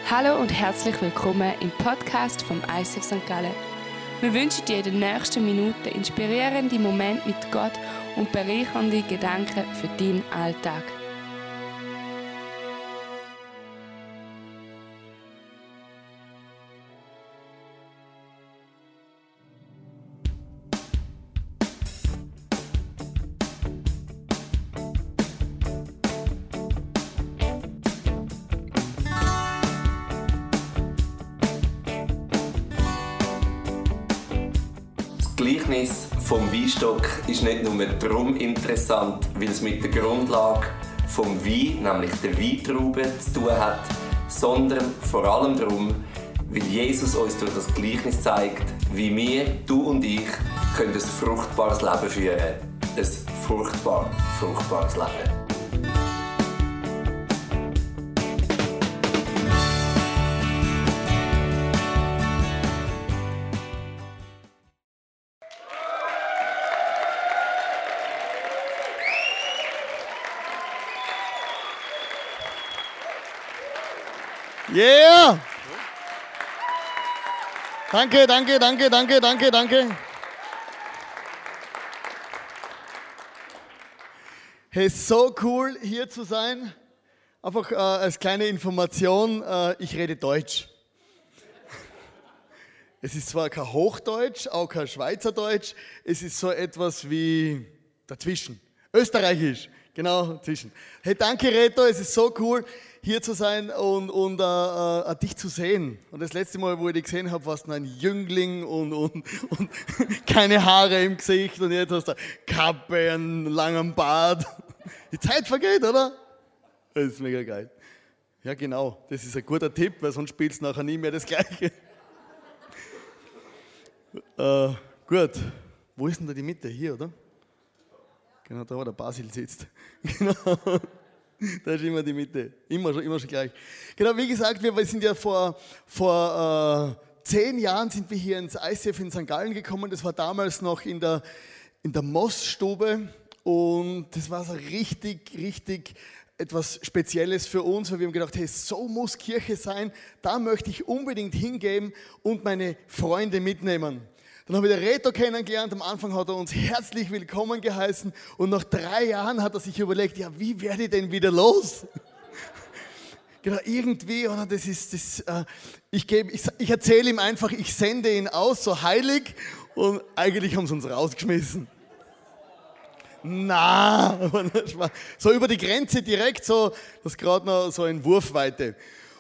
Hallo und herzlich willkommen im Podcast vom ICF St. Gallen. Wir wünschen dir in den nächsten Minuten inspirierende Momente mit Gott und bereichernde Gedanken für deinen Alltag. Das Gleichnis vom Weinstock ist nicht nur darum interessant, weil es mit der Grundlage vom Wein, nämlich der Weintraube, zu tun hat, sondern vor allem darum, weil Jesus uns durch das Gleichnis zeigt, wie wir, du und ich, können ein fruchtbares Leben führen. Ein fruchtbares Leben. Yeah! Danke. Hey, so cool hier zu sein. Einfach als kleine Information, ich rede Deutsch. Es ist zwar kein Hochdeutsch, auch kein Schweizerdeutsch, es ist so etwas wie dazwischen. Österreichisch, genau, dazwischen. Hey, danke Reto, es ist so cool hier zu sein und dich zu sehen. Und das letzte Mal, wo ich dich gesehen habe, warst du ein Jüngling und keine Haare im Gesicht und jetzt hast du eine Kappe, einen langen Bart. Die Zeit vergeht, oder? Das ist mega geil. Ja genau, das ist ein guter Tipp, weil sonst spielst du nachher nie mehr das Gleiche. Gut, wo ist denn da die Mitte? Hier, oder? Genau, da wo der Basil sitzt. Genau. Da ist immer die Mitte. Immer schon gleich. Genau, wie gesagt, wir sind ja vor 10 Jahren sind wir hier ins ICF in St. Gallen gekommen. Das war damals noch in der Mossstube. Und das war so richtig etwas Spezielles für uns, weil wir haben gedacht, hey, so muss Kirche sein. Da möchte ich unbedingt hingehen und meine Freunde mitnehmen. Dann habe ich den Reto kennengelernt, am Anfang hat er uns herzlich willkommen geheißen und nach 3 Jahren hat er sich überlegt, ja, wie werde ich denn wieder los? Genau, irgendwie, oder ich erzähle ihm einfach, ich sende ihn aus, so heilig, und eigentlich haben sie uns rausgeschmissen. So über die Grenze direkt, so, das ist gerade noch so in Wurfweite.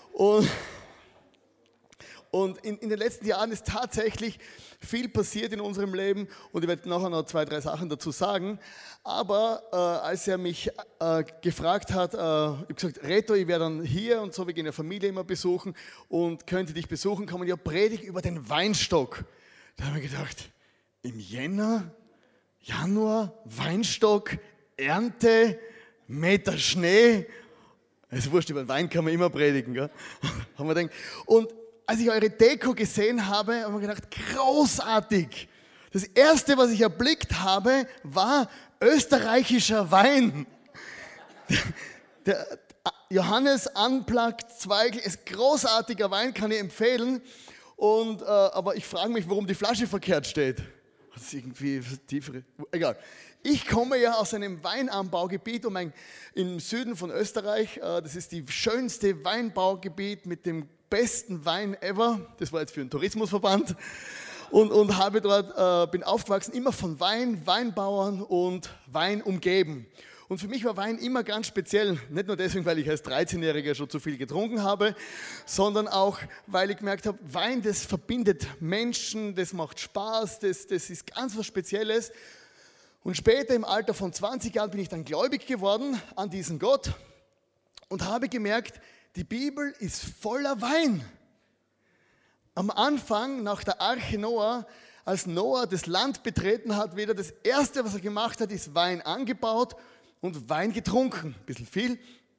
Und in den letzten Jahren ist tatsächlich viel passiert in unserem Leben und ich werde nachher noch 2, 3 Sachen dazu sagen. Aber als er mich gefragt hat, ich habe gesagt, Reto, ich wäre dann hier und so, wir gehen ja Familie immer besuchen und könnte dich besuchen, kann man ja Predigt über den Weinstock. Da habe ich gedacht, im Januar, Weinstock, Ernte, Meter Schnee. Es ist wurscht, über den Wein kann man immer predigen, gell? Haben wir gedacht. Und als ich eure Deko gesehen habe, habe ich gedacht, großartig. Das erste, was ich erblickt habe, war österreichischer Wein. Der Johannes Unplugged Zweigl ist großartiger Wein, kann ich empfehlen. Aber ich frage mich, warum die Flasche verkehrt steht. Das ist irgendwie tiefere. Egal. Ich komme ja aus einem Weinanbaugebiet im Süden von Österreich. Das ist die schönste Weinbaugebiet mit dem besten Wein ever. Das war jetzt für den Tourismusverband. Und habe dort, bin aufgewachsen, immer von Weinbauern und Wein umgeben. Und für mich war Wein immer ganz speziell. Nicht nur deswegen, weil ich als 13-Jähriger schon zu viel getrunken habe, sondern auch, weil ich gemerkt habe, Wein, das verbindet Menschen, das macht Spaß, das ist ganz was Spezielles. Und später im Alter von 20 Jahren bin ich dann gläubig geworden an diesen Gott und habe gemerkt, die Bibel ist voller Wein. Am Anfang, nach der Arche Noah, als Noah das Land betreten hat, wieder das Erste, was er gemacht hat, ist Wein angebaut und Wein getrunken. Ein bisschen viel.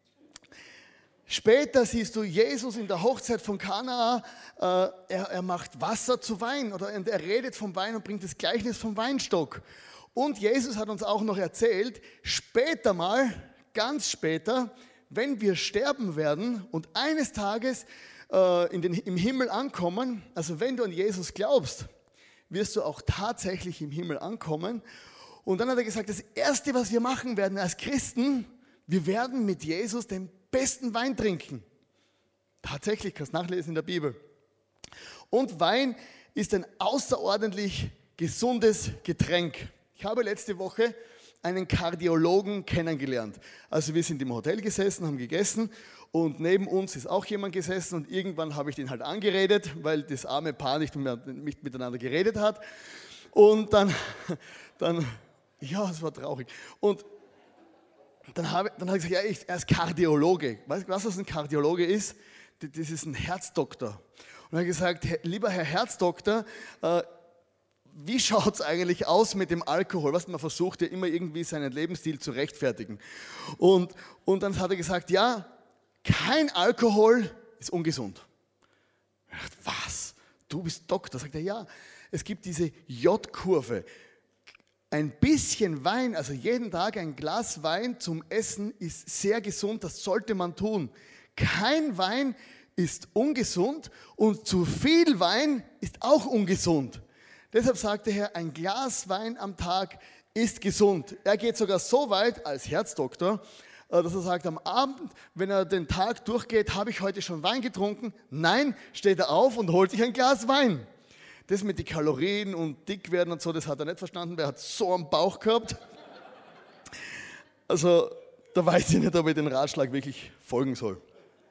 Später siehst du Jesus in der Hochzeit von Kana, er macht Wasser zu Wein oder er redet vom Wein und bringt das Gleichnis vom Weinstock. Und Jesus hat uns auch noch erzählt, später mal, ganz später, wenn wir sterben werden und eines Tages im Himmel ankommen, also wenn du an Jesus glaubst, wirst du auch tatsächlich im Himmel ankommen. Und dann hat er gesagt, das Erste, was wir machen werden als Christen, wir werden mit Jesus den besten Wein trinken. Tatsächlich, kannst du nachlesen in der Bibel. Und Wein ist ein außerordentlich gesundes Getränk. Ich habe letzte Woche einen Kardiologen kennengelernt. Also wir sind im Hotel gesessen, haben gegessen und neben uns ist auch jemand gesessen und irgendwann habe ich den halt angeredet, weil das arme Paar nicht mehr miteinander geredet hat. Und dann ja, es war traurig. Und dann habe ich gesagt, ja, er ist Kardiologe. Weißt du, was ein Kardiologe ist? Das ist ein Herzdoktor. Und er hat gesagt, lieber Herr Herzdoktor, wie schaut es eigentlich aus mit dem Alkohol? Man versucht ja immer irgendwie seinen Lebensstil zu rechtfertigen. Und dann hat er gesagt, ja, kein Alkohol ist ungesund. Ich dachte, was? Du bist Doktor? Sagt er, ja. Es gibt diese J-Kurve. Ein bisschen Wein, also jeden Tag ein Glas Wein zum Essen ist sehr gesund, das sollte man tun. Kein Wein ist ungesund und zu viel Wein ist auch ungesund. Deshalb sagte er, ein Glas Wein am Tag ist gesund. Er geht sogar so weit als Herzdoktor, dass er sagt, am Abend, wenn er den Tag durchgeht, habe ich heute schon Wein getrunken? Nein, steht er auf und holt sich ein Glas Wein. Das mit den Kalorien und dick werden und so, das hat er nicht verstanden, weil er hat so einen Bauch gehabt. Also da weiß ich nicht, ob ich den Ratschlag wirklich folgen soll.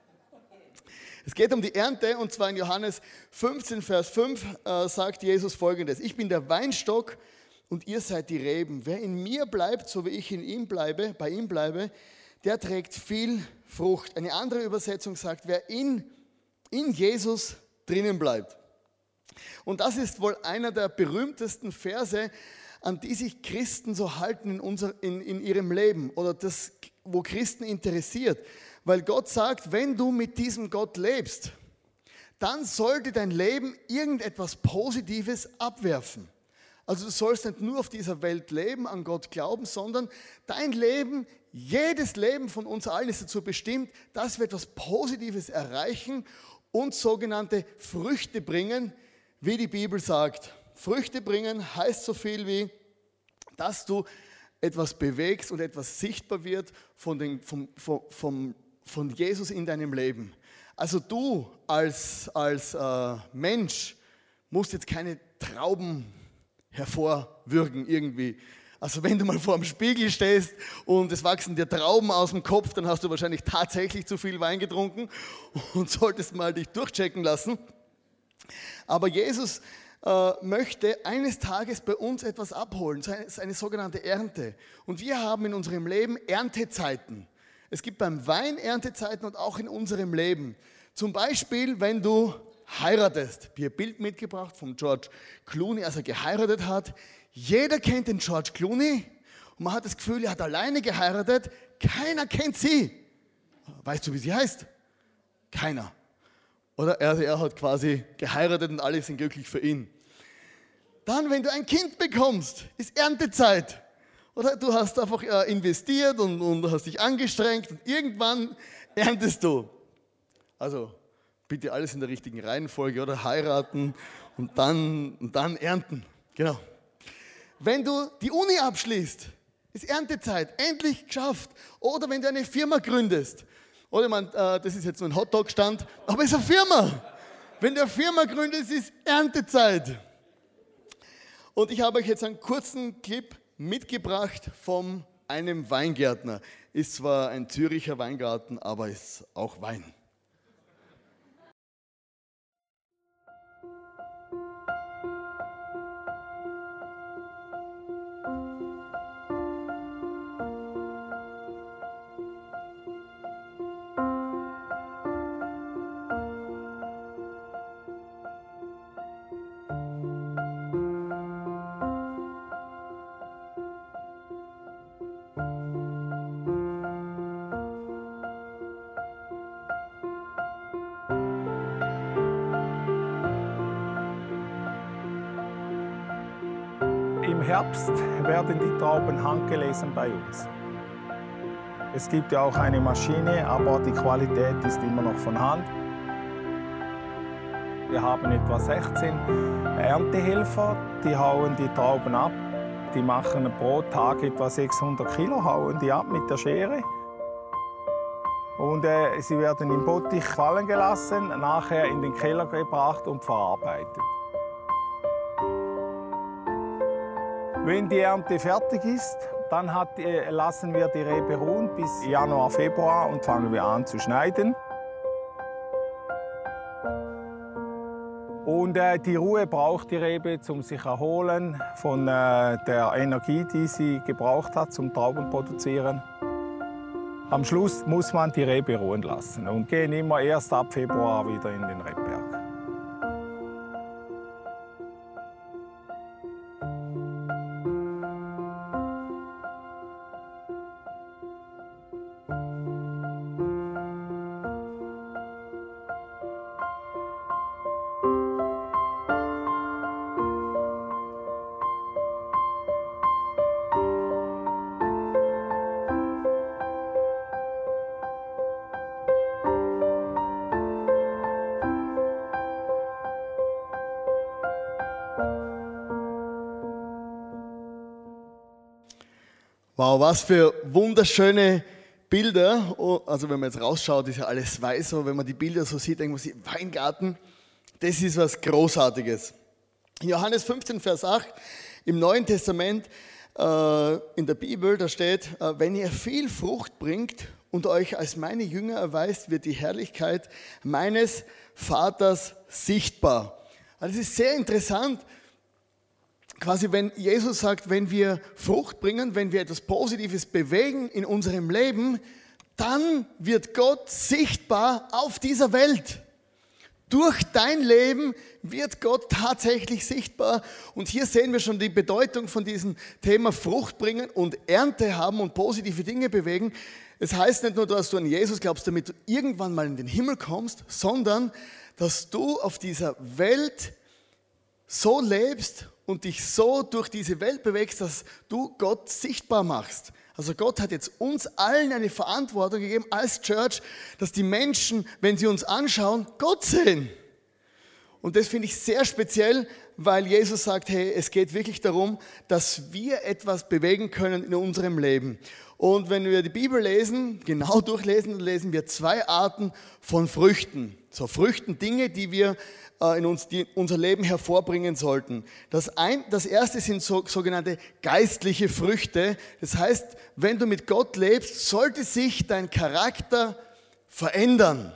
Es geht um die Ernte und zwar in Johannes 15, Vers 5 sagt Jesus Folgendes. Ich bin der Weinstock und ihr seid die Reben. Wer in mir bleibt, so wie ich in ihm bleibe, bei ihm bleibe, der trägt viel Frucht. Eine andere Übersetzung sagt, wer in Jesus drinnen bleibt. Und das ist wohl einer der berühmtesten Verse, an die sich Christen so halten in ihrem Leben oder das, wo Christen interessiert. Weil Gott sagt, wenn du mit diesem Gott lebst, dann sollte dein Leben irgendetwas Positives abwerfen. Also du sollst nicht nur auf dieser Welt leben, an Gott glauben, sondern dein Leben, jedes Leben von uns allen ist dazu bestimmt, dass wir etwas Positives erreichen und sogenannte Früchte bringen, wie die Bibel sagt. Früchte bringen heißt so viel wie, dass du etwas bewegst und etwas sichtbar wird von Jesus in deinem Leben. Also du als Mensch musst jetzt keine Trauben hervorwürgen irgendwie. Also wenn du mal vor dem Spiegel stehst und es wachsen dir Trauben aus dem Kopf, dann hast du wahrscheinlich tatsächlich zu viel Wein getrunken und solltest mal dich durchchecken lassen. Aber Jesus möchte eines Tages bei uns etwas abholen, eine sogenannte Ernte. Und wir haben in unserem Leben Erntezeiten. Es gibt beim Wein Erntezeiten und auch in unserem Leben. Zum Beispiel, wenn du heiratest. Ich habe ein Bild mitgebracht von George Clooney, als er geheiratet hat. Jeder kennt den George Clooney und man hat das Gefühl, er hat alleine geheiratet. Keiner kennt sie. Weißt du, wie sie heißt? Keiner. Oder er hat quasi geheiratet und alle sind glücklich für ihn. Dann, wenn du ein Kind bekommst, ist Erntezeit. Oder du hast einfach investiert und hast dich angestrengt und irgendwann erntest du. Also bitte alles in der richtigen Reihenfolge, oder heiraten und dann ernten. Genau. Wenn du die Uni abschließt, ist Erntezeit, endlich geschafft. Oder wenn du eine Firma gründest. Oder das ist jetzt nur ein Hotdog-Stand, aber es ist eine Firma. Wenn du eine Firma gründest, ist Erntezeit. Und ich habe euch jetzt einen kurzen Clip mitgebracht von einem Weingärtner. Ist zwar ein Züricher Weingarten, aber ist auch Wein. Im Herbst werden die Trauben handgelesen bei uns. Es gibt ja auch eine Maschine, aber die Qualität ist immer noch von Hand. Wir haben etwa 16 Erntehelfer, die hauen die Trauben ab. Die machen pro Tag etwa 600 Kilo, hauen die ab mit der Schere. Und sie werden im Bottich fallen gelassen, nachher in den Keller gebracht und verarbeitet. Wenn die Ernte fertig ist, dann lassen wir die Rebe ruhen bis Januar, Februar und fangen wir an zu schneiden. Und die Ruhe braucht die Rebe, um sich zu erholen von der Energie, die sie gebraucht hat zum Trauben produzieren. Am Schluss muss man die Rebe ruhen lassen und gehen immer erst ab Februar wieder in den Rebberg. Wow, was für wunderschöne Bilder. Also wenn man jetzt rausschaut, ist ja alles weiß, aber wenn man die Bilder so sieht, denkt man sich, Weingarten, das ist was Großartiges. In Johannes 15, Vers 8, im Neuen Testament, in der Bibel, da steht, wenn ihr viel Frucht bringt und euch als meine Jünger erweist, wird die Herrlichkeit meines Vaters sichtbar. Also das ist sehr interessant. Quasi, wenn Jesus sagt, wenn wir Frucht bringen, wenn wir etwas Positives bewegen in unserem Leben, dann wird Gott sichtbar auf dieser Welt. Durch dein Leben wird Gott tatsächlich sichtbar. Und hier sehen wir schon die Bedeutung von diesem Thema Frucht bringen und Ernte haben und positive Dinge bewegen. Es heißt nicht nur, dass du an Jesus glaubst, damit du irgendwann mal in den Himmel kommst, sondern dass du auf dieser Welt so lebst und dich so durch diese Welt bewegst, dass du Gott sichtbar machst. Also Gott hat jetzt uns allen eine Verantwortung gegeben als Church, dass die Menschen, wenn sie uns anschauen, Gott sehen. Und das finde ich sehr speziell, weil Jesus sagt, hey, es geht wirklich darum, dass wir etwas bewegen können in unserem Leben. Und wenn wir die Bibel lesen, genau durchlesen, dann lesen wir 2 Arten von Früchten. So Früchten, Dinge, die wir die unser Leben hervorbringen sollten. Das erste sind sogenannte geistliche Früchte. Das heißt, wenn du mit Gott lebst, sollte sich dein Charakter verändern.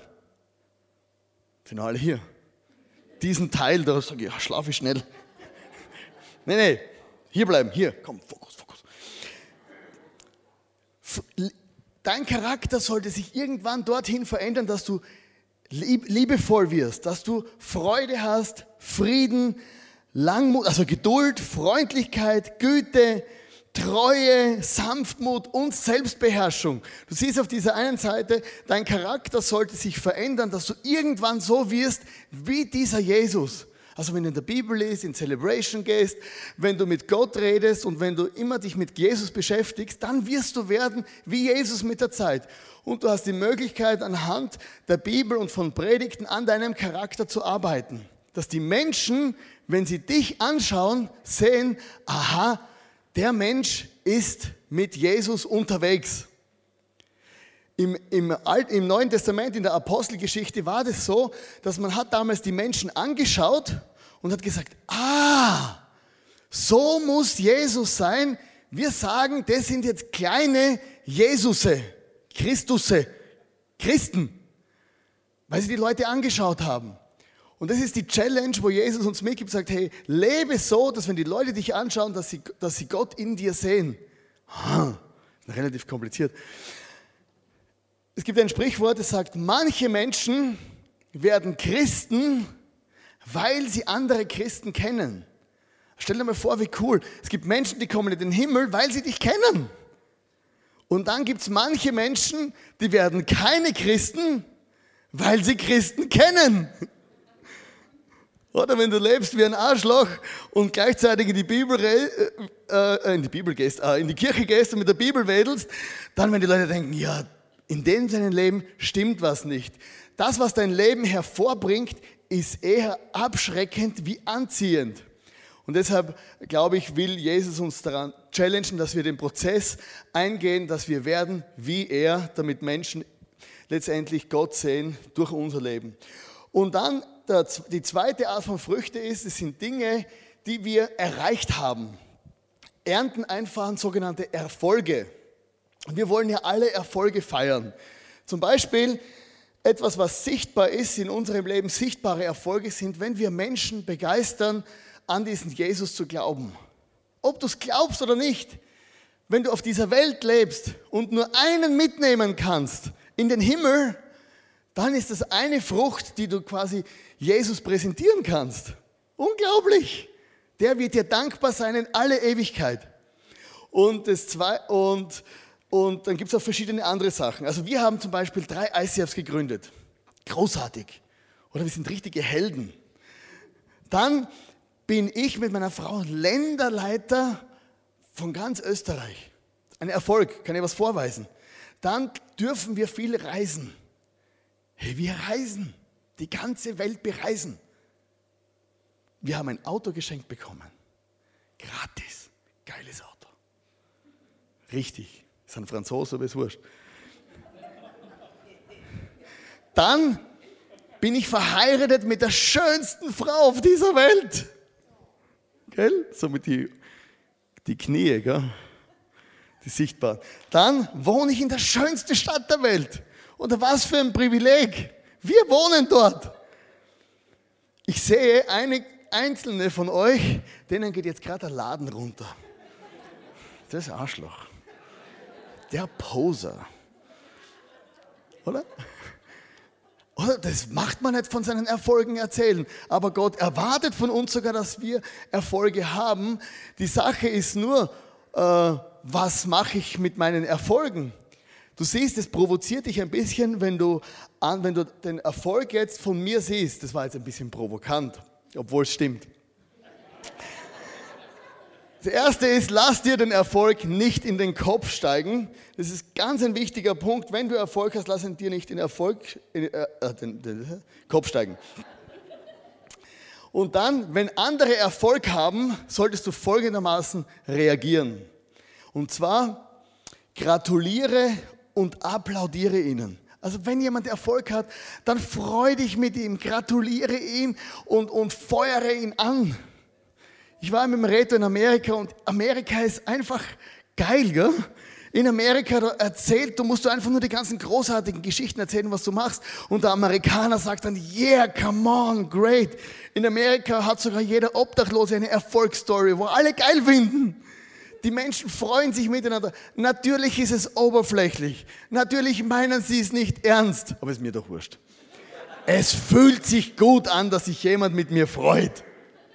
Sind alle hier? Diesen Teil, da sage ich, ja, schlaf ich schnell. Nee, hier bleiben, hier, komm, Fokus. Dein Charakter sollte sich irgendwann dorthin verändern, dass du liebevoll wirst, dass du Freude hast, Frieden, Langmut, also Geduld, Freundlichkeit, Güte, Treue, Sanftmut und Selbstbeherrschung. Du siehst auf dieser einen Seite, dein Charakter sollte sich verändern, dass du irgendwann so wirst wie dieser Jesus. Also wenn du in der Bibel liest, in Celebration gehst, wenn du mit Gott redest und wenn du immer dich mit Jesus beschäftigst, dann wirst du werden wie Jesus mit der Zeit. Und du hast die Möglichkeit, anhand der Bibel und von Predigten an deinem Charakter zu arbeiten. Dass die Menschen, wenn sie dich anschauen, sehen, aha, der Mensch ist mit Jesus unterwegs. Im Neuen Testament, in der Apostelgeschichte war das so, dass man hat damals die Menschen angeschaut und hat gesagt, so muss Jesus sein. Wir sagen, das sind jetzt kleine Jesusse, Christusse, Christen, weil sie die Leute angeschaut haben. Und das ist die Challenge, wo Jesus uns mitgibt, sagt, hey, lebe so, dass wenn die Leute dich anschauen, dass sie Gott in dir sehen. Relativ kompliziert. Es gibt ein Sprichwort, das sagt, manche Menschen werden Christen, weil sie andere Christen kennen. Stell dir mal vor, wie cool. Es gibt Menschen, die kommen in den Himmel, weil sie dich kennen. Und dann gibt es manche Menschen, die werden keine Christen, weil sie Christen kennen. Oder wenn du lebst wie ein Arschloch und gleichzeitig in die Kirche gehst und mit der Bibel wedelst, dann wenn die Leute denken, ja, in dem seinem Leben stimmt was nicht. das, was dein Leben hervorbringt, ist eher abschreckend wie anziehend. Und deshalb, glaube ich, will Jesus uns daran challengen, dass wir den Prozess eingehen, dass wir werden wie er, damit Menschen letztendlich Gott sehen durch unser Leben. Und dann die zweite Art von Früchte ist, es sind Dinge, die wir erreicht haben. Ernten einfahren sogenannte Erfolge. Wir wollen ja alle Erfolge feiern. Zum Beispiel etwas, was sichtbar ist in unserem Leben, sichtbare Erfolge sind, wenn wir Menschen begeistern, an diesen Jesus zu glauben. Ob du es glaubst oder nicht, wenn du auf dieser Welt lebst und nur einen mitnehmen kannst in den Himmel, dann ist das eine Frucht, die du quasi Jesus präsentieren kannst. Unglaublich! Der wird dir dankbar sein in alle Ewigkeit. Und dann gibt es auch verschiedene andere Sachen. Also wir haben zum Beispiel 3 ICFs gegründet. Großartig. Oder wir sind richtige Helden. Dann bin ich mit meiner Frau Länderleiter von ganz Österreich. Ein Erfolg, kann ich was vorweisen. Dann dürfen wir viel reisen. Hey, wir reisen, die ganze Welt bereisen. Wir haben ein Auto geschenkt bekommen. Gratis, geiles Auto. Richtig, ist ein Franzose, aber ist wurscht. Dann bin ich verheiratet mit der schönsten Frau auf dieser Welt. Gell? So mit die Knie, gell? Die sichtbaren. Dann wohne ich in der schönsten Stadt der Welt. Und was für ein Privileg. Wir wohnen dort. Ich sehe einzelne von euch, denen geht jetzt gerade der Laden runter. Das Arschloch. Der Poser. Oder? Oder? Das macht man nicht von seinen Erfolgen erzählen. Aber Gott erwartet von uns sogar, dass wir Erfolge haben. Die Sache ist nur, was mache ich mit meinen Erfolgen? Du siehst, es provoziert dich ein bisschen, wenn du den Erfolg jetzt von mir siehst. Das war jetzt ein bisschen provokant, obwohl es stimmt. Das erste ist, lass dir den Erfolg nicht in den Kopf steigen. Das ist ganz ein wichtiger Punkt. Wenn du Erfolg hast, lass ihn dir nicht in den Kopf steigen. Und dann, wenn andere Erfolg haben, solltest du folgendermaßen reagieren. Und zwar, gratuliere und applaudiere ihnen. Also wenn jemand Erfolg hat, dann freu dich mit ihm, gratuliere ihm und feuere ihn an. Ich war mit dem Reto in Amerika und Amerika ist einfach geil, gell? In Amerika du musst einfach nur die ganzen großartigen Geschichten erzählen, was du machst. Und der Amerikaner sagt dann, yeah, come on, great. In Amerika hat sogar jeder Obdachlose eine Erfolgsstory, wo alle geil finden. Die Menschen freuen sich miteinander. Natürlich ist es oberflächlich. Natürlich meinen sie es nicht ernst. Aber ist mir doch wurscht. Es fühlt sich gut an, dass sich jemand mit mir freut.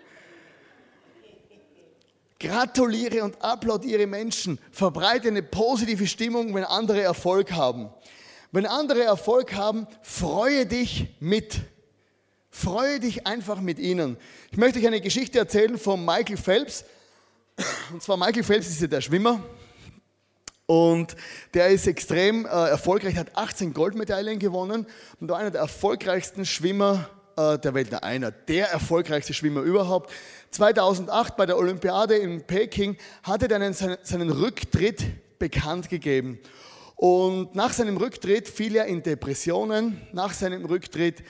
Gratuliere und applaudiere Menschen. Verbreite eine positive Stimmung, wenn andere Erfolg haben. Wenn andere Erfolg haben, freue dich mit. Freue dich einfach mit ihnen. Ich möchte euch eine Geschichte erzählen von Michael Phelps. Und zwar Michael Phelps ist ja der Schwimmer. Und der ist extrem erfolgreich, hat 18 Goldmedaillen gewonnen und war einer der erfolgreichsten Schwimmer der Welt. Der erfolgreichste Schwimmer überhaupt. 2008 bei der Olympiade in Peking hat er dann seinen Rücktritt bekannt gegeben. Und nach seinem Rücktritt fiel er in Depressionen. Nach seinem Rücktritt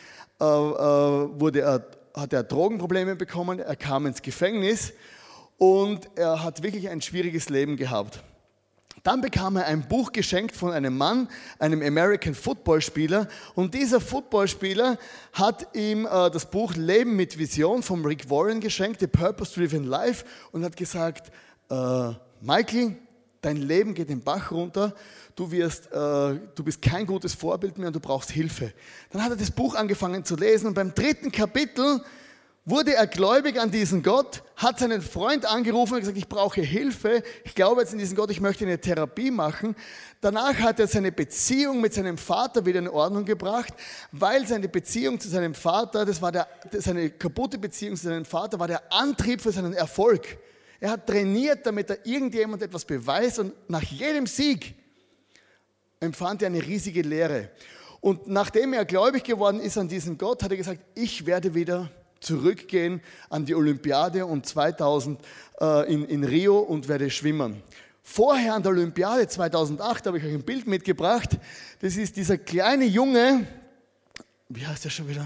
hat er Drogenprobleme bekommen. Er kam ins Gefängnis und er hat wirklich ein schwieriges Leben gehabt. Dann bekam er ein Buch geschenkt von einem Mann, einem American Football Spieler. Und dieser Footballspieler hat ihm das Buch Leben mit Vision von Rick Warren geschenkt, The Purpose Driven Life, und hat gesagt, Michael, dein Leben geht den Bach runter, du bist kein gutes Vorbild mehr und du brauchst Hilfe. Dann hat er das Buch angefangen zu lesen und beim 3. Kapitel wurde er gläubig an diesen Gott, hat seinen Freund angerufen und gesagt, ich brauche Hilfe, ich glaube jetzt in diesen Gott, ich möchte eine Therapie machen. Danach hat er seine Beziehung mit seinem Vater wieder in Ordnung gebracht, weil seine Beziehung zu seinem Vater, seine kaputte Beziehung zu seinem Vater war der Antrieb für seinen Erfolg. Er hat trainiert, damit er irgendjemand etwas beweist und nach jedem Sieg empfand er eine riesige Leere. Und nachdem er gläubig geworden ist an diesen Gott, hat er gesagt, ich werde wieder zurückgehen an die Olympiade und 2000 in Rio und werde schwimmen. Vorher an der Olympiade 2008 habe ich euch ein Bild mitgebracht. Das ist dieser kleine Junge, wie heißt der schon wieder?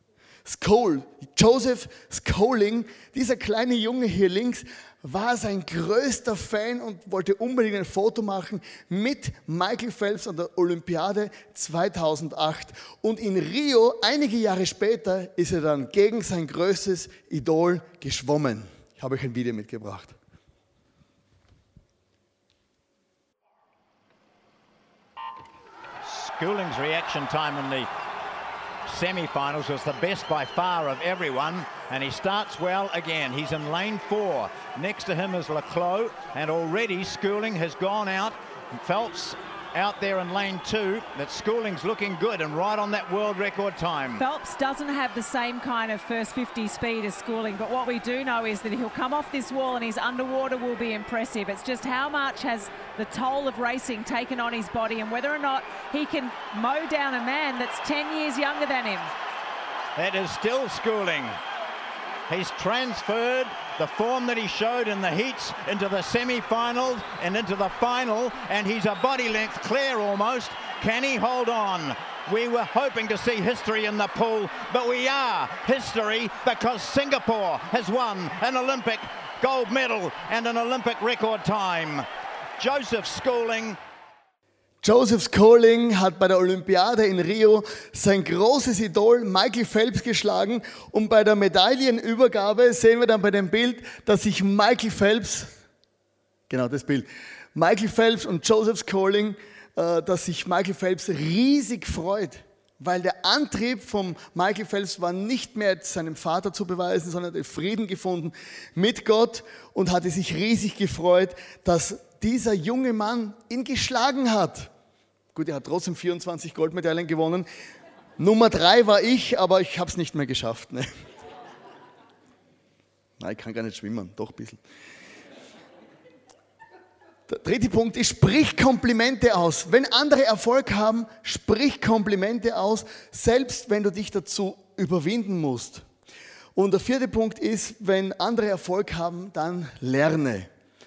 Joseph Schooling. Dieser kleine Junge hier links war sein größter Fan und wollte unbedingt ein Foto machen mit Michael Phelps an der Olympiade 2008. Und in Rio, einige Jahre später, ist er dann gegen sein größtes Idol geschwommen. Ich habe euch ein Video mitgebracht. Schooling's reaction time in the semi-finals was the best by far of everyone, and he starts well again. He's in lane 4. Next to him is Leclos, and already Schooling has gone out. Phelps out there in lane 2, that Schooling's looking good and right on that world record time. Phelps doesn't have the same kind of first 50 speed as Schooling, but what we do know is that he'll come off this wall and his underwater will be impressive. It's just how much has the toll of racing taken on his body and whether or not he can mow down a man that's 10 years younger than him. That is still Schooling. He's transferred the form that he showed in the heats into the semi-finals and into the final, and he's a body length clear almost. Can he hold on? We were hoping to see history in the pool, but we are history because Singapore has won an Olympic gold medal and an Olympic record time. Joseph Schooling. Joseph Schooling hat bei der Olympiade in Rio sein großes Idol Michael Phelps geschlagen und bei der Medaillenübergabe sehen wir dann bei dem Bild, dass sich Michael Phelps und Joseph Schooling, dass sich Michael Phelps riesig freut, weil der Antrieb von Michael Phelps war nicht mehr seinem Vater zu beweisen, sondern er hat Frieden gefunden mit Gott und hatte sich riesig gefreut, dass dieser junge Mann ihn geschlagen hat. Gut, er hat trotzdem 24 Goldmedaillen gewonnen. Nummer 3 war ich, aber ich habe es nicht mehr geschafft. Ne? Nein, ich kann gar nicht schwimmen, doch ein bisschen. Der dritte Punkt ist, sprich Komplimente aus. Wenn andere Erfolg haben, sprich Komplimente aus, selbst wenn du dich dazu überwinden musst. Und der vierte Punkt ist, wenn andere Erfolg haben, dann lerne.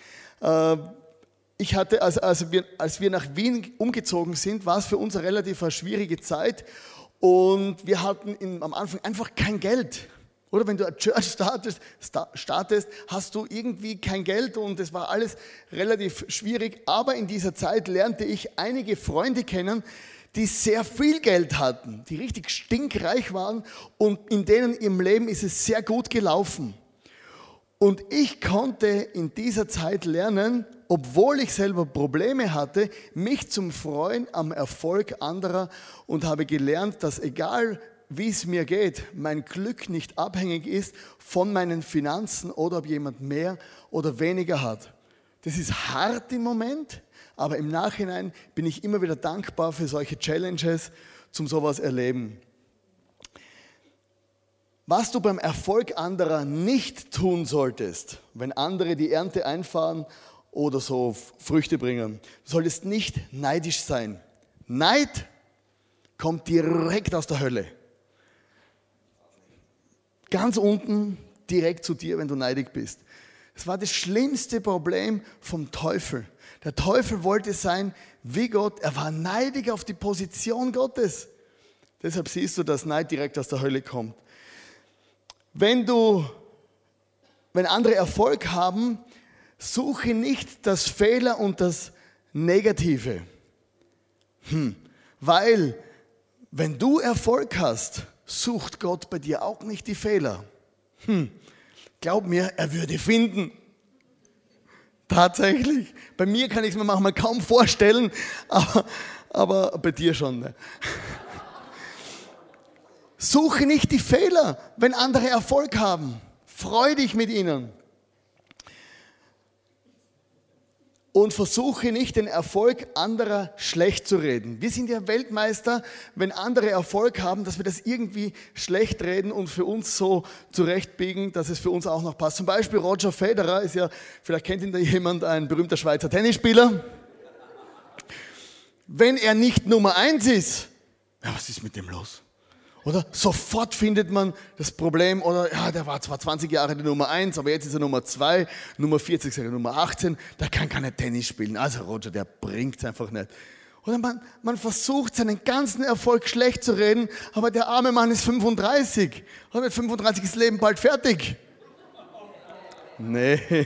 Ich hatte, als wir nach Wien umgezogen sind, war es für uns eine relativ schwierige Zeit und wir hatten am Anfang einfach kein Geld. Oder wenn du eine Church startest, hast du irgendwie kein Geld und es war alles relativ schwierig. Aber in dieser Zeit lernte ich einige Freunde kennen, die sehr viel Geld hatten, die richtig stinkreich waren und in denen im Leben ist es sehr gut gelaufen. Und ich konnte in dieser Zeit lernen, obwohl ich selber Probleme hatte, mich zum Freuen am Erfolg anderer und habe gelernt, dass egal wie es mir geht, mein Glück nicht abhängig ist von meinen Finanzen oder ob jemand mehr oder weniger hat. Das ist hart im Moment, aber im Nachhinein bin ich immer wieder dankbar für solche Challenges, zum sowas erleben. Was du beim Erfolg anderer nicht tun solltest, wenn andere die Ernte einfahren oder so Früchte bringen, du solltest nicht neidisch sein. Neid kommt direkt aus der Hölle. Ganz unten direkt zu dir, wenn du neidig bist. Das war das schlimmste Problem vom Teufel. Der Teufel wollte sein wie Gott. Er war neidig auf die Position Gottes. Deshalb siehst du, dass Neid direkt aus der Hölle kommt. Wenn andere Erfolg haben, suche nicht das Fehler und das Negative. Weil, wenn du Erfolg hast, sucht Gott bei dir auch nicht die Fehler. Glaub mir, er würde finden. Tatsächlich. Bei mir kann ich es mir manchmal kaum vorstellen, aber bei dir schon. Ne? Suche nicht die Fehler, wenn andere Erfolg haben. Freu dich mit ihnen. Und versuche nicht, den Erfolg anderer schlecht zu reden. Wir sind ja Weltmeister, wenn andere Erfolg haben, dass wir das irgendwie schlecht reden und für uns so zurechtbiegen, dass es für uns auch noch passt. Zum Beispiel Roger Federer ist ja, vielleicht kennt ihn da jemand, ein berühmter Schweizer Tennisspieler. Wenn er nicht Nummer 1 ist, Ja, was ist mit dem los? Oder sofort findet man das Problem, oder ja, der war zwar 20 Jahre die Nummer 1, aber jetzt ist er Nummer 2, Nummer 40 ist er Nummer 18, der kann keine Tennis spielen. Also Roger, der bringt es einfach nicht. Oder man versucht, seinen ganzen Erfolg schlecht zu reden, aber der arme Mann ist 35. Und mit 35 ist das Leben bald fertig. Nee.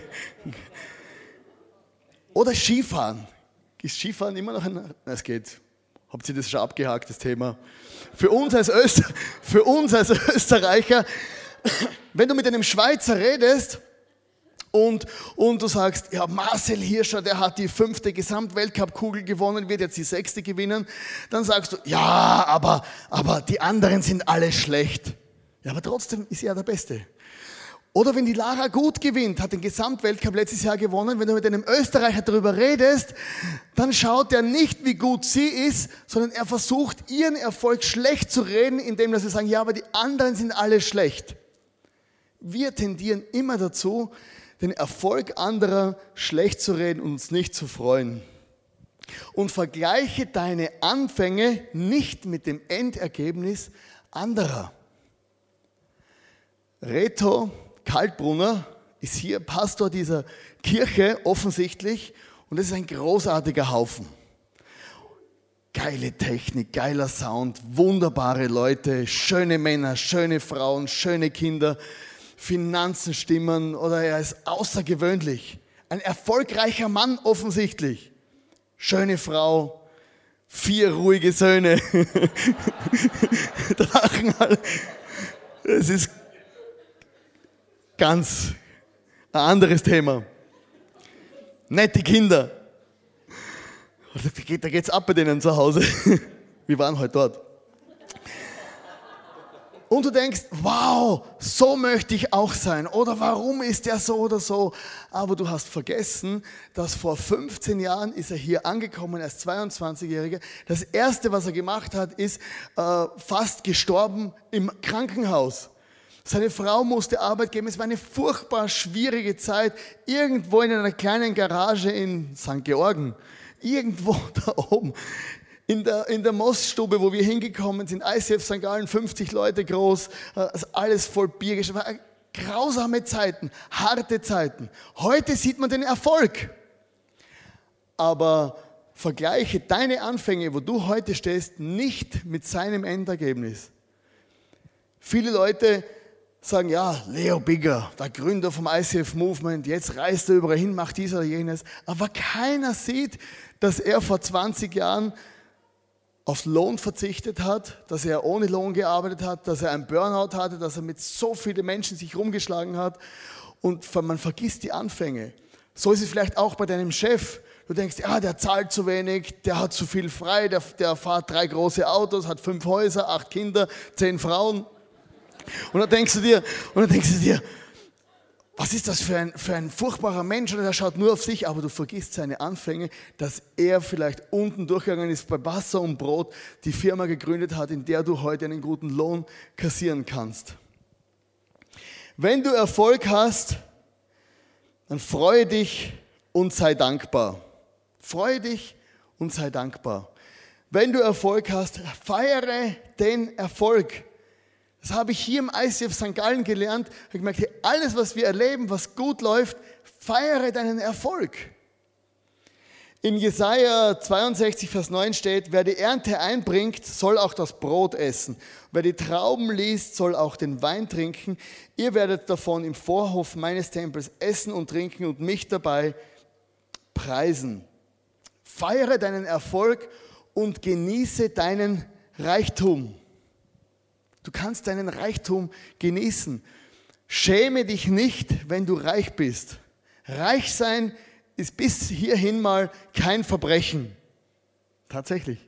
Oder Skifahren. Ist Skifahren immer noch ein... Es geht. Habt ihr das schon abgehakt, das Thema? Für uns als Österreicher, wenn du mit einem Schweizer redest und du sagst, ja, Marcel Hirscher, der hat die 5. Gesamtweltcup-Kugel gewonnen, wird jetzt die 6. gewinnen, dann sagst du, ja, aber die anderen sind alle schlecht. Ja, aber trotzdem ist er der Beste. Oder wenn die Lara Gut gewinnt, hat den Gesamtweltcup letztes Jahr gewonnen, wenn du mit einem Österreicher darüber redest, dann schaut er nicht, wie gut sie ist, sondern er versucht, ihren Erfolg schlecht zu reden, indem sie sagen, ja, aber die anderen sind alle schlecht. Wir tendieren immer dazu, den Erfolg anderer schlecht zu reden und uns nicht zu freuen. Und vergleiche deine Anfänge nicht mit dem Endergebnis anderer. Reto Kaltbrunner ist hier Pastor dieser Kirche offensichtlich und das ist ein großartiger Haufen. Geile Technik, geiler Sound, wunderbare Leute, schöne Männer, schöne Frauen, schöne Kinder, Finanzen stimmen oder er ist außergewöhnlich. Ein erfolgreicher Mann offensichtlich. Schöne Frau, 4 ruhige Söhne. Da lachen alle. Es ist ganz ein anderes Thema. Nette Kinder. Da geht's ab bei denen zu Hause. Wir waren heute dort. Und du denkst, wow, so möchte ich auch sein. Oder warum ist der so oder so? Aber du hast vergessen, dass vor 15 Jahren ist er hier angekommen als 22-Jähriger. Das Erste, was er gemacht hat, ist fast gestorben im Krankenhaus. Seine Frau musste Arbeit geben. Es war eine furchtbar schwierige Zeit. Irgendwo in einer kleinen Garage in St. Georgen. Irgendwo da oben. In der Moststube, wo wir hingekommen sind. ICF St. Gallen, 50 Leute groß. Alles voll Bier. Es waren grausame Zeiten, harte Zeiten. Heute sieht man den Erfolg. Aber vergleiche deine Anfänge, wo du heute stehst, nicht mit seinem Endergebnis. Viele Leute sagen, ja, Leo Bigger, der Gründer vom ICF Movement, jetzt reist er überall hin, macht dies oder jenes. Aber keiner sieht, dass er vor 20 Jahren auf Lohn verzichtet hat, dass er ohne Lohn gearbeitet hat, dass er einen Burnout hatte, dass er mit so vielen Menschen sich rumgeschlagen hat. Und man vergisst die Anfänge. So ist es vielleicht auch bei deinem Chef. Du denkst, ja, der zahlt zu wenig, der hat zu viel frei, der fährt 3 große Autos, hat 5 Häuser, 8 Kinder, 10 Frauen. Und dann denkst du dir, was ist das für ein furchtbarer Mensch? Oder der schaut nur auf sich, aber du vergisst seine Anfänge, dass er vielleicht unten durchgegangen ist bei Wasser und Brot, die Firma gegründet hat, in der du heute einen guten Lohn kassieren kannst. Wenn du Erfolg hast, dann freue dich und sei dankbar. Freue dich und sei dankbar. Wenn du Erfolg hast, feiere den Erfolg. Das habe ich hier im ICF St. Gallen gelernt. Ich habe gemerkt, hey, alles, was wir erleben, was gut läuft, feiere deinen Erfolg. In Jesaja 62, Vers 9 steht, wer die Ernte einbringt, soll auch das Brot essen. Wer die Trauben liest, soll auch den Wein trinken. Ihr werdet davon im Vorhof meines Tempels essen und trinken und mich dabei preisen. Feiere deinen Erfolg und genieße deinen Reichtum. Du kannst deinen Reichtum genießen. Schäme dich nicht, wenn du reich bist. Reich sein ist bis hierhin mal kein Verbrechen. Tatsächlich.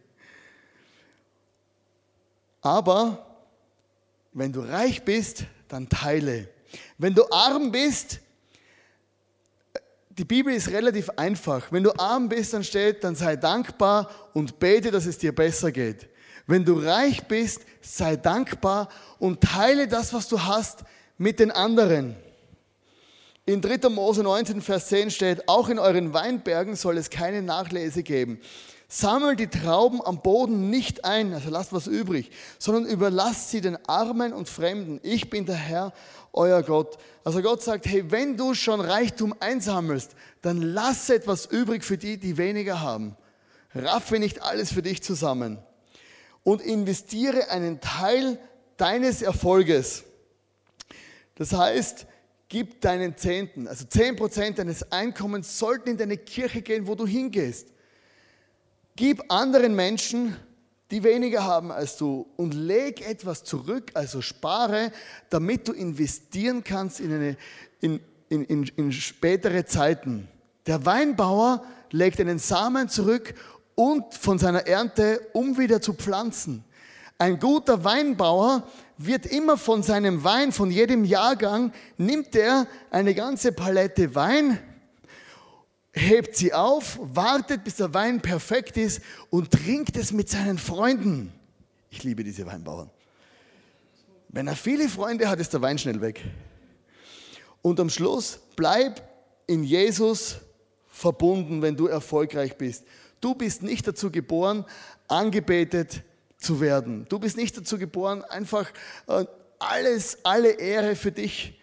Aber wenn du reich bist, dann teile. Wenn du arm bist, die Bibel ist relativ einfach. Wenn du arm bist, dann steht, dann sei dankbar und bete, dass es dir besser geht. Wenn du reich bist, sei dankbar und teile das, was du hast, mit den anderen. In 3. Mose 19, Vers 10 steht, auch in euren Weinbergen soll es keine Nachlese geben. Sammelt die Trauben am Boden nicht ein, also lasst was übrig, sondern überlasst sie den Armen und Fremden. Ich bin der Herr, euer Gott. Also Gott sagt, hey, wenn du schon Reichtum einsammelst, dann lass etwas übrig für die, die weniger haben. Raffe nicht alles für dich zusammen. Und investiere einen Teil deines Erfolges. Das heißt, gib deinen Zehnten, also 10% deines Einkommens sollten in deine Kirche gehen, wo du hingehst. Gib anderen Menschen, die weniger haben als du, und leg etwas zurück, also spare, damit du investieren kannst in spätere Zeiten. Der Weinbauer legt einen Samen zurück und von seiner Ernte, um wieder zu pflanzen. Ein guter Weinbauer wird immer von seinem Wein, von jedem Jahrgang, nimmt er eine ganze Palette Wein, hebt sie auf, wartet, bis der Wein perfekt ist und trinkt es mit seinen Freunden. Ich liebe diese Weinbauern. Wenn er viele Freunde hat, ist der Wein schnell weg. Und am Schluss, bleib in Jesus verbunden, wenn du erfolgreich bist. Du bist nicht dazu geboren, angebetet zu werden. Du bist nicht dazu geboren, einfach alle Ehre für dich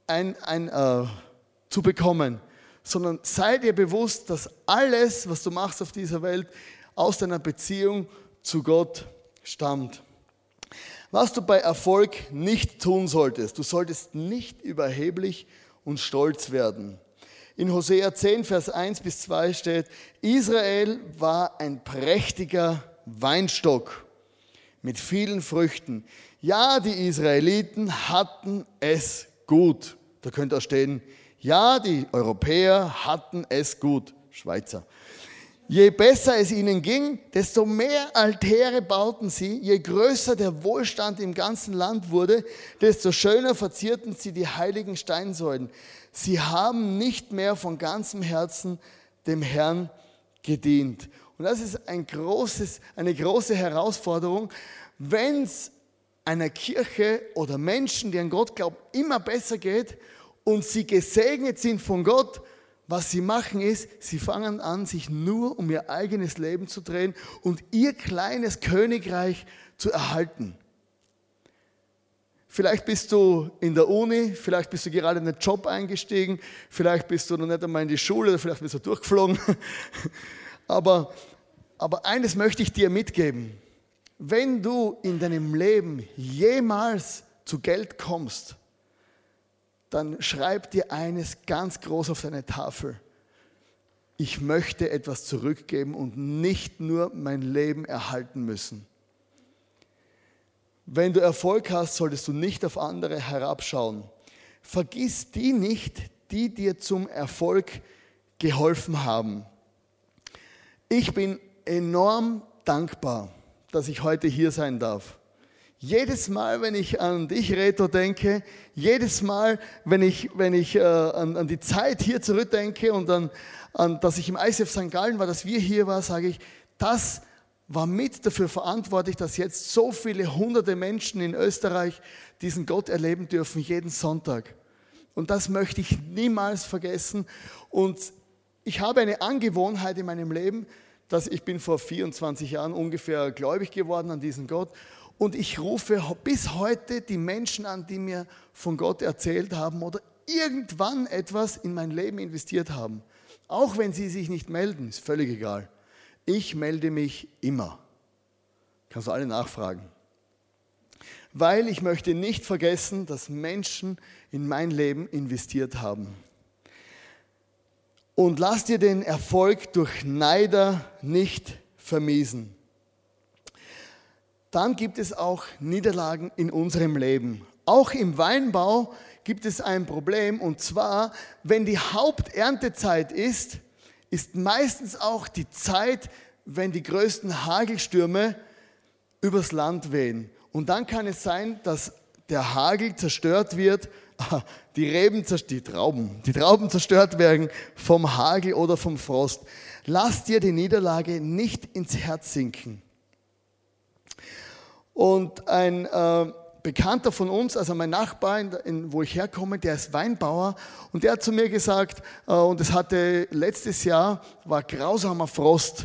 zu bekommen, sondern sei dir bewusst, dass alles, was du machst auf dieser Welt, aus deiner Beziehung zu Gott stammt. Was du bei Erfolg nicht tun solltest, du solltest nicht überheblich und stolz werden. In Hosea 10, Vers 1 bis 2 steht, Israel war ein prächtiger Weinstock mit vielen Früchten. Ja, die Israeliten hatten es gut. Da könnte auch stehen, ja, die Europäer hatten es gut. Schweizer. Je besser es ihnen ging, desto mehr Altäre bauten sie. Je größer der Wohlstand im ganzen Land wurde, desto schöner verzierten sie die heiligen Steinsäulen. Sie haben nicht mehr von ganzem Herzen dem Herrn gedient. Und das ist eine große Herausforderung, wenn es einer Kirche oder Menschen, die an Gott glauben, immer besser geht und sie gesegnet sind von Gott. Was sie machen ist, sie fangen an, sich nur um ihr eigenes Leben zu drehen und ihr kleines Königreich zu erhalten. Vielleicht bist du in der Uni, vielleicht bist du gerade in einen Job eingestiegen, vielleicht bist du noch nicht einmal in die Schule, oder vielleicht bist du durchgeflogen. Aber eines möchte ich dir mitgeben. Wenn du in deinem Leben jemals zu Geld kommst, dann schreib dir eines ganz groß auf deine Tafel. Ich möchte etwas zurückgeben und nicht nur mein Leben erhalten müssen. Wenn du Erfolg hast, solltest du nicht auf andere herabschauen. Vergiss die nicht, die dir zum Erfolg geholfen haben. Ich bin enorm dankbar, dass ich heute hier sein darf. Jedes Mal, wenn ich an dich, Reto, denke, jedes Mal, wenn ich an die Zeit hier zurückdenke und dass ich im ICF St. Gallen war, dass wir hier waren, sage ich, das war mit dafür verantwortlich, dass jetzt so viele hunderte Menschen in Österreich diesen Gott erleben dürfen, jeden Sonntag. Und das möchte ich niemals vergessen. Und ich habe eine Angewohnheit in meinem Leben, dass ich bin vor 24 Jahren ungefähr gläubig geworden an diesen Gott. Und ich rufe bis heute die Menschen an, die mir von Gott erzählt haben oder irgendwann etwas in mein Leben investiert haben. Auch wenn sie sich nicht melden, ist völlig egal. Ich melde mich immer. Kannst du alle nachfragen. Weil ich möchte nicht vergessen, dass Menschen in mein Leben investiert haben. Und lass dir den Erfolg durch Neider nicht vermiesen. Dann gibt es auch Niederlagen in unserem Leben. Auch im Weinbau gibt es ein Problem, und zwar, wenn die Haupterntezeit ist meistens auch die Zeit, wenn die größten Hagelstürme übers Land wehen. Und dann kann es sein, dass der Hagel zerstört wird, die Trauben zerstört werden vom Hagel oder vom Frost. Lass dir die Niederlage nicht ins Herz sinken. Und ein Bekannter von uns, also mein Nachbar, wo ich herkomme, der ist Weinbauer, und der hat zu mir gesagt, und es hatte letztes Jahr, war grausamer Frost.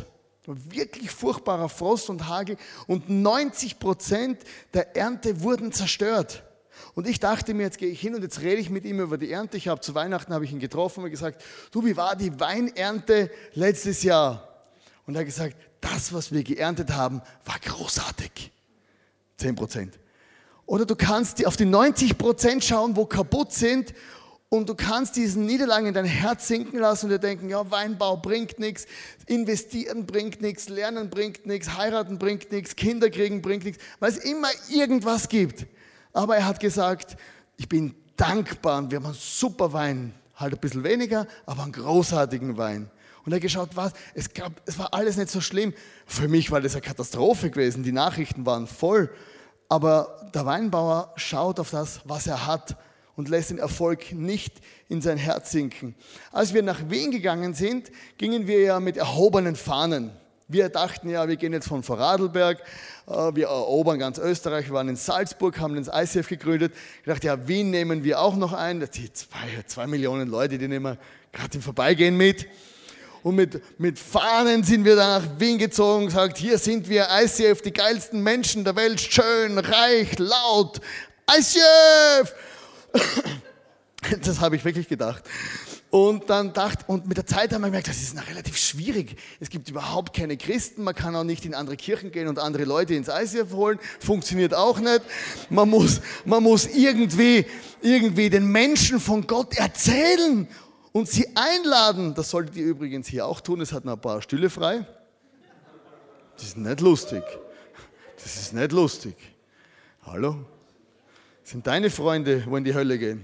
Wirklich furchtbarer Frost und Hagel und 90% der Ernte wurden zerstört. Und ich dachte mir, jetzt gehe ich hin und jetzt rede ich mit ihm über die Ernte. Zu Weihnachten habe ich ihn getroffen und gesagt, du, wie war die Weinernte letztes Jahr? Und er hat gesagt, das, was wir geerntet haben, war großartig. 10%. Oder du kannst auf die 90% schauen, wo kaputt sind, und du kannst diesen Niederlagen in dein Herz sinken lassen und dir denken, ja, Weinbau bringt nichts, investieren bringt nichts, lernen bringt nichts, heiraten bringt nichts, Kinder kriegen bringt nichts, weil es immer irgendwas gibt. Aber er hat gesagt, ich bin dankbar und wir haben einen super Wein, halt ein bisschen weniger, aber einen großartigen Wein. Und er hat geschaut, es war alles nicht so schlimm. Für mich war das eine Katastrophe gewesen, die Nachrichten waren voll. Aber der Weinbauer schaut auf das, was er hat und lässt den Erfolg nicht in sein Herz sinken. Als wir nach Wien gegangen sind, gingen wir ja mit erhobenen Fahnen. Wir dachten ja, wir gehen jetzt von Vorarlberg, wir erobern ganz Österreich, wir waren in Salzburg, haben das ICF gegründet. Ich dachte, ja, Wien nehmen wir auch noch ein. Die 2 Millionen Leute, die nehmen wir gerade im Vorbeigehen mit. Und mit Fahnen sind wir dann nach Wien gezogen und gesagt, hier sind wir, ICF, die geilsten Menschen der Welt, schön, reich, laut, ICF! Das habe ich wirklich gedacht. Und mit der Zeit haben wir gemerkt, das ist noch relativ schwierig. Es gibt überhaupt keine Christen, man kann auch nicht in andere Kirchen gehen und andere Leute ins ICF holen, funktioniert auch nicht. Man muss irgendwie den Menschen von Gott erzählen und sie einladen. Das solltet ihr übrigens hier auch tun, es hat noch ein paar Stühle frei. Das ist nicht lustig. Das ist nicht lustig. Hallo? Sind deine Freunde, wo in die Hölle gehen?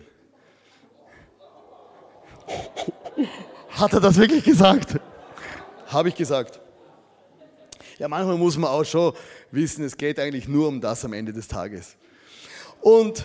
Hat er das wirklich gesagt? Habe ich gesagt. Ja, manchmal muss man auch schon wissen, es geht eigentlich nur um das am Ende des Tages. Und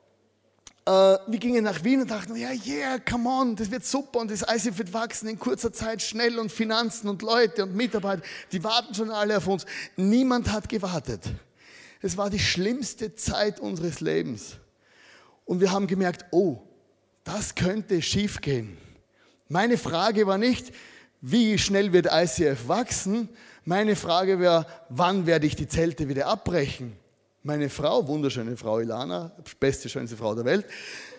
wir gingen nach Wien und dachten, ja, yeah, come on, das wird super und das ICF wird wachsen in kurzer Zeit schnell und Finanzen und Leute und Mitarbeiter, die warten schon alle auf uns. Niemand hat gewartet. Es war die schlimmste Zeit unseres Lebens. Und wir haben gemerkt, oh, das könnte schief gehen. Meine Frage war nicht, wie schnell wird ICF wachsen? Meine Frage war, wann werde ich die Zelte wieder abbrechen? Meine Frau, wunderschöne Frau Ilana, beste, schönste Frau der Welt,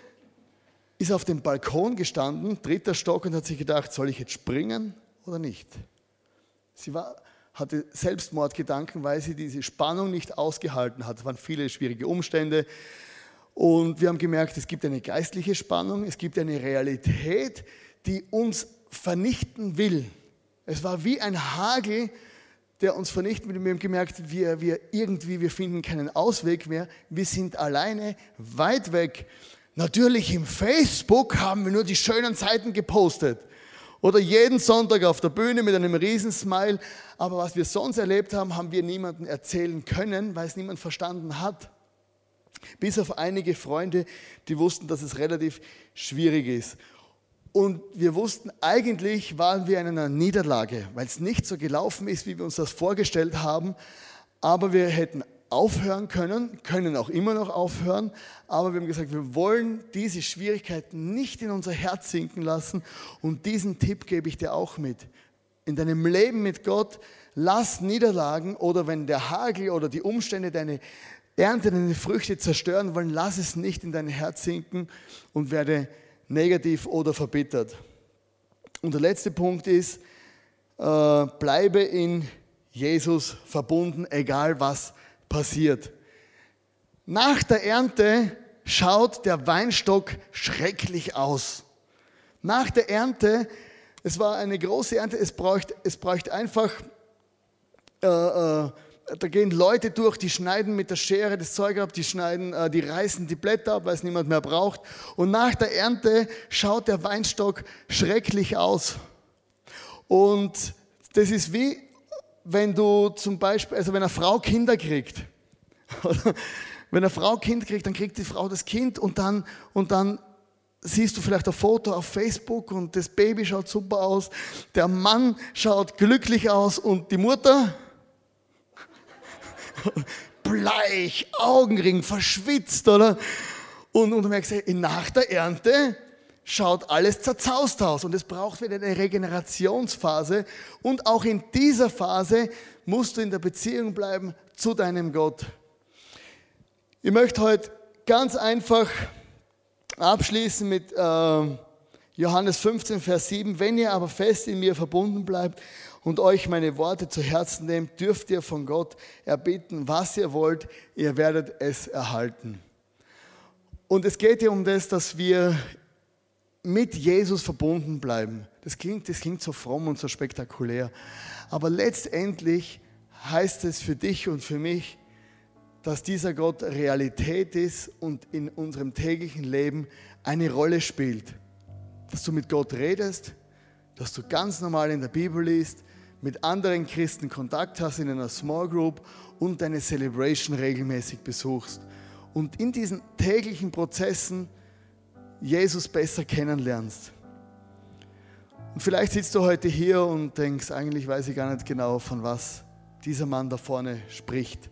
ist auf dem Balkon gestanden, 3. Stock, und hat sich gedacht, soll ich jetzt springen oder nicht? Sie hatte Selbstmordgedanken, weil sie diese Spannung nicht ausgehalten hat. Es waren viele schwierige Umstände. Und wir haben gemerkt, es gibt eine geistliche Spannung, es gibt eine Realität, die uns vernichten will. Es war wie ein Hagel, der uns vernichtet. Wir haben gemerkt, wir finden keinen Ausweg mehr. Wir sind alleine, weit weg. Natürlich im Facebook haben wir nur die schönen Seiten gepostet. Oder jeden Sonntag auf der Bühne mit einem Riesensmile. Aber was wir sonst erlebt haben, haben wir niemandem erzählen können, weil es niemand verstanden hat. Bis auf einige Freunde, die wussten, dass es relativ schwierig ist. Und wir wussten, eigentlich waren wir in einer Niederlage, weil es nicht so gelaufen ist, wie wir uns das vorgestellt haben. Aber wir hätten aufhören können auch immer noch aufhören. Aber wir haben gesagt, wir wollen diese Schwierigkeiten nicht in unser Herz sinken lassen. Und diesen Tipp gebe ich dir auch mit. In deinem Leben mit Gott, lass Niederlagen oder wenn der Hagel oder die Umstände deine Ernte, deine Früchte zerstören wollen, lass es nicht in dein Herz sinken und werde negativ oder verbittert. Und der letzte Punkt ist, bleibe in Jesus verbunden, egal was passiert. Nach der Ernte schaut der Weinstock schrecklich aus. Nach der Ernte, es war eine große Ernte, es bräuchte einfach, da gehen Leute durch, die schneiden mit der Schere das Zeug ab, die reißen die Blätter ab, weil es niemand mehr braucht. Und nach der Ernte schaut der Weinstock schrecklich aus. Und das ist wie, wenn du zum Beispiel, also wenn eine Frau Kinder kriegt. Wenn eine Frau Kind kriegt, dann kriegt die Frau das Kind und dann siehst du vielleicht ein Foto auf Facebook und das Baby schaut super aus, der Mann schaut glücklich aus und die Mutter bleich, Augenring, verschwitzt, oder? Und du merkst, nach der Ernte schaut alles zerzaust aus und es braucht wieder eine Regenerationsphase und auch in dieser Phase musst du in der Beziehung bleiben zu deinem Gott. Ich möchte heute ganz einfach abschließen mit Johannes 15, Vers 7. Wenn ihr aber fest in mir verbunden bleibt und euch meine Worte zu Herzen nehmt, dürft ihr von Gott erbitten, was ihr wollt, ihr werdet es erhalten. Und es geht hier um das, dass wir mit Jesus verbunden bleiben. Das klingt so fromm und so spektakulär. Aber letztendlich heißt es für dich und für mich, dass dieser Gott Realität ist und in unserem täglichen Leben eine Rolle spielt. Dass du mit Gott redest, dass du ganz normal in der Bibel liest, mit anderen Christen Kontakt hast in einer Small Group und deine Celebration regelmäßig besuchst. Und in diesen täglichen Prozessen Jesus besser kennenlernst. Und vielleicht sitzt du heute hier und denkst, eigentlich weiß ich gar nicht genau, von was dieser Mann da vorne spricht.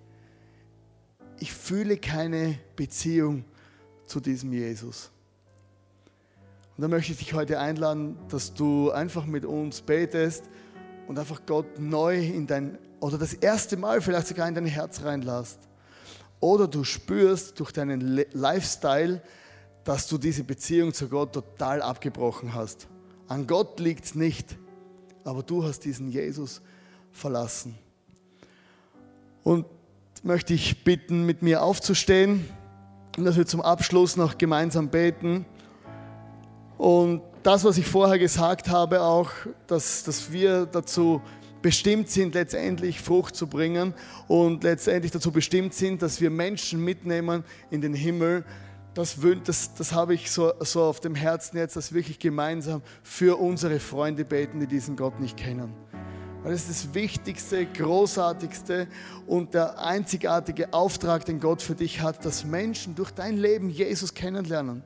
Ich fühle keine Beziehung zu diesem Jesus. Und da möchte ich dich heute einladen, dass du einfach mit uns betest und einfach Gott neu oder das erste Mal vielleicht sogar in dein Herz reinlässt. Oder du spürst durch deinen Lifestyle, dass du diese Beziehung zu Gott total abgebrochen hast. An Gott liegt es nicht, aber du hast diesen Jesus verlassen. Und möchte ich bitten, mit mir aufzustehen und dass wir zum Abschluss noch gemeinsam beten. Und das, was ich vorher gesagt habe, auch, dass wir dazu bestimmt sind, letztendlich Frucht zu bringen und letztendlich dazu bestimmt sind, dass wir Menschen mitnehmen in den Himmel. Das habe ich so auf dem Herzen jetzt, dass wir wirklich gemeinsam für unsere Freunde beten, die diesen Gott nicht kennen. Weil es das Wichtigste, Großartigste und der einzigartige Auftrag, den Gott für dich hat, dass Menschen durch dein Leben Jesus kennenlernen.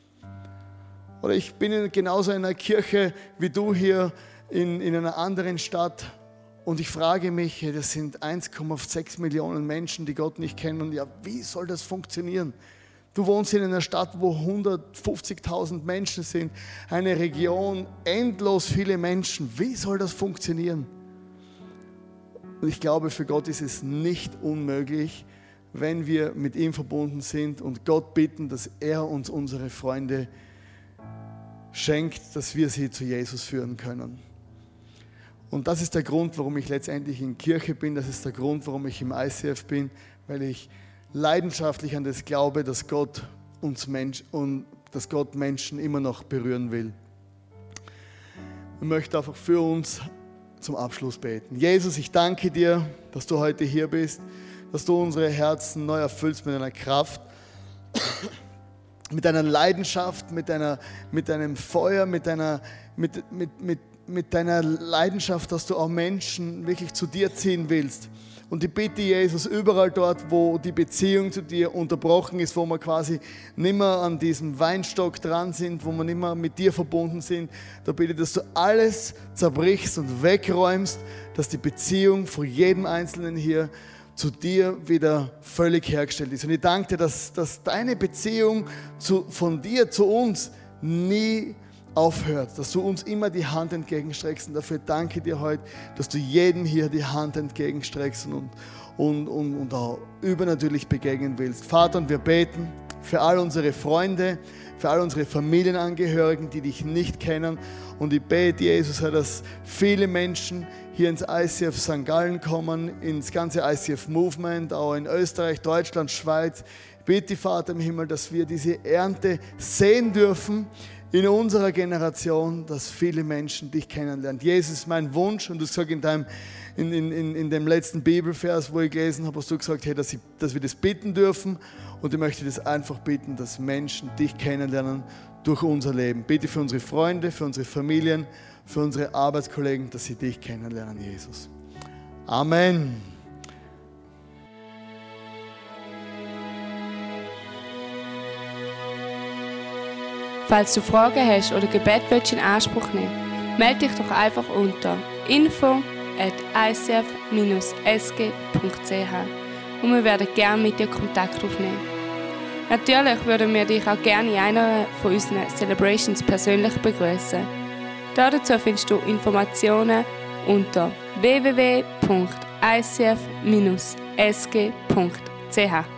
Oder ich bin genauso in einer Kirche wie du hier in einer anderen Stadt und ich frage mich, das sind 1,6 Millionen Menschen, die Gott nicht kennen. Ja, wie soll das funktionieren? Du wohnst in einer Stadt, wo 150.000 Menschen sind, eine Region, endlos viele Menschen. Wie soll das funktionieren? Und ich glaube, für Gott ist es nicht unmöglich, wenn wir mit ihm verbunden sind und Gott bitten, dass er uns unsere Freunde schenkt, dass wir sie zu Jesus führen können. Und das ist der Grund, warum ich letztendlich in Kirche bin. Das ist der Grund, warum ich im ICF bin, weil ich leidenschaftlich an das glaube, dass Gott Menschen immer noch berühren will. Ich möchte einfach für uns zum Abschluss beten. Jesus, ich danke dir, dass du heute hier bist, dass du unsere Herzen neu erfüllst mit deiner Kraft, mit deiner Leidenschaft, mit deinem Feuer, mit deiner Leidenschaft, dass du auch Menschen wirklich zu dir ziehen willst. Und ich bitte Jesus, überall dort, wo die Beziehung zu dir unterbrochen ist, wo wir quasi nicht mehr an diesem Weinstock dran sind, wo wir nicht mehr mit dir verbunden sind, da bitte ich, dass du alles zerbrichst und wegräumst, dass die Beziehung von jedem Einzelnen hier zu dir wieder völlig hergestellt ist. Und ich danke dir, dass deine Beziehung von dir zu uns nie aufhört, dass du uns immer die Hand entgegenstreckst. Und dafür danke dir heute, dass du jedem hier die Hand entgegenstreckst und auch übernatürlich begegnen willst. Vater, und wir beten für all unsere Freunde, für all unsere Familienangehörigen, die dich nicht kennen. Und ich bete, Jesus, dass viele Menschen hier ins ICF St. Gallen kommen, ins ganze ICF-Movement, auch in Österreich, Deutschland, Schweiz. Ich bete, Vater im Himmel, dass wir diese Ernte sehen dürfen in unserer Generation, dass viele Menschen dich kennenlernen. Jesus ist mein Wunsch, und du sagst in dem letzten Bibelvers, wo ich gelesen habe, hast du gesagt, hey, dass wir das bitten dürfen, und ich möchte das einfach bitten, dass Menschen dich kennenlernen durch unser Leben. Bitte für unsere Freunde, für unsere Familien, für unsere Arbeitskollegen, dass sie dich kennenlernen, Jesus. Amen. Falls du Fragen hast oder Gebet willst in Anspruch nehmen, melde dich doch einfach unter info@icf-sg.ch und wir werden gerne mit dir Kontakt aufnehmen. Natürlich würden wir dich auch gerne in einer von unseren Celebrations persönlich begrüßen. Dazu findest du Informationen unter www.icf-sg.ch.